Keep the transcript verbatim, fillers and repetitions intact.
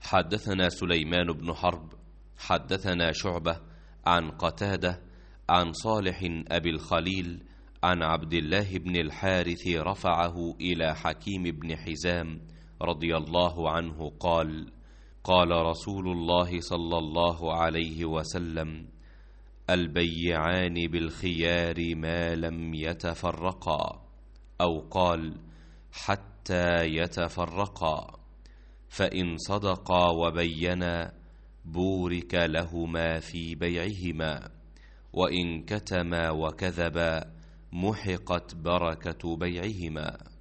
حدثنا سليمان بن حرب حدثنا شعبة عن قتادة عن صالح أبي الخليل عن عبد الله بن الحارث رفعه إلى حكيم بن حزام رضي الله عنه قال: قال رسول الله صلى الله عليه وسلم: البيعان بالخيار ما لم يتفرقا، أو قال: حتى يتفرقا، فإن صدقا وبينا بورك لهما في بيعهما، وإن كتما وكذبا محقت بركة بيعهما.